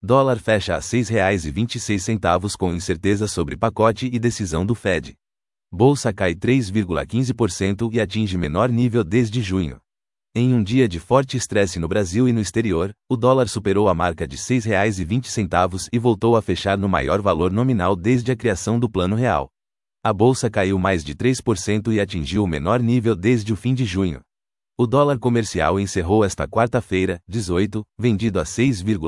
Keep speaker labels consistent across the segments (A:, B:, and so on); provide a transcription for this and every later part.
A: Dólar fecha a R$ 6,26 com incerteza sobre pacote e decisão do Fed. Bolsa cai 3,15% e atinge menor nível desde junho. Em um dia de forte estresse no Brasil e no exterior, o dólar superou a marca de R$ 6,20 e voltou a fechar no maior valor nominal desde a criação do Plano Real. A bolsa caiu mais de 3% e atingiu o menor nível desde o fim de junho. O dólar comercial encerrou esta quarta-feira, 18, vendido a R$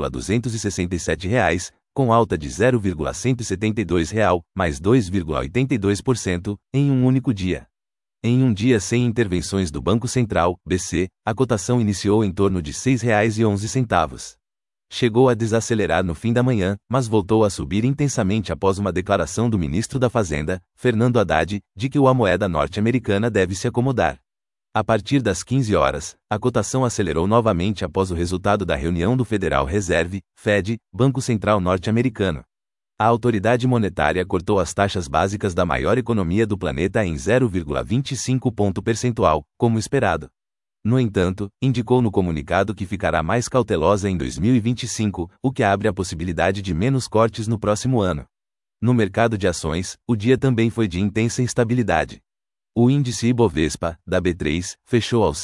A: 6,267, com alta de R$ 0,172, mais 2,82%, em um único dia. Em um dia sem intervenções do Banco Central, BC, a cotação iniciou em torno de R$ 6,11. Chegou a desacelerar no fim da manhã, mas voltou a subir intensamente após uma declaração do ministro da Fazenda, Fernando Haddad, de que a moeda norte-americana deve se acomodar. A partir das 15 horas, a cotação acelerou novamente após o resultado da reunião do Federal Reserve, Fed, Banco Central norte-americano. A autoridade monetária cortou as taxas básicas da maior economia do planeta em 0,25 ponto percentual, como esperado. No entanto, indicou no comunicado que ficará mais cautelosa em 2025, o que abre a possibilidade de menos cortes no próximo ano. No mercado de ações, o dia também foi de intensa instabilidade. O índice Ibovespa, da B3, fechou aos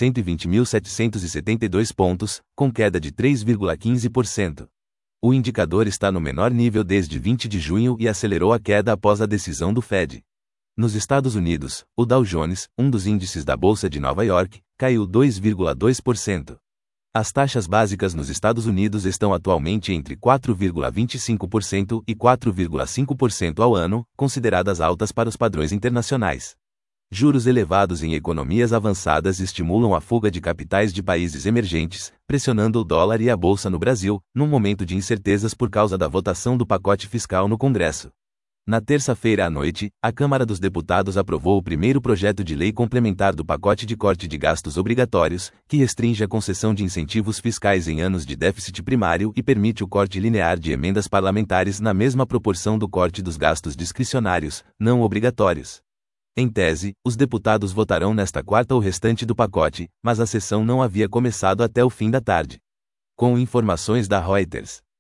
A: 120.772 pontos, com queda de 3,15%. O indicador está no menor nível desde 20 de junho e acelerou a queda após a decisão do Fed. Nos Estados Unidos, o Dow Jones, um dos índices da Bolsa de Nova York, caiu 2,2%. As taxas básicas nos Estados Unidos estão atualmente entre 4,25% e 4,5% ao ano, consideradas altas para os padrões internacionais. Juros elevados em economias avançadas estimulam a fuga de capitais de países emergentes, pressionando o dólar e a bolsa no Brasil, num momento de incertezas por causa da votação do pacote fiscal no Congresso. Na terça-feira à noite, a Câmara dos Deputados aprovou o primeiro projeto de lei complementar do pacote de corte de gastos obrigatórios, que restringe a concessão de incentivos fiscais em anos de déficit primário e permite o corte linear de emendas parlamentares na mesma proporção do corte dos gastos discricionários, não obrigatórios. Em tese, os deputados votarão nesta quarta o restante do pacote, mas a sessão não havia começado até o fim da tarde. Com informações da Reuters.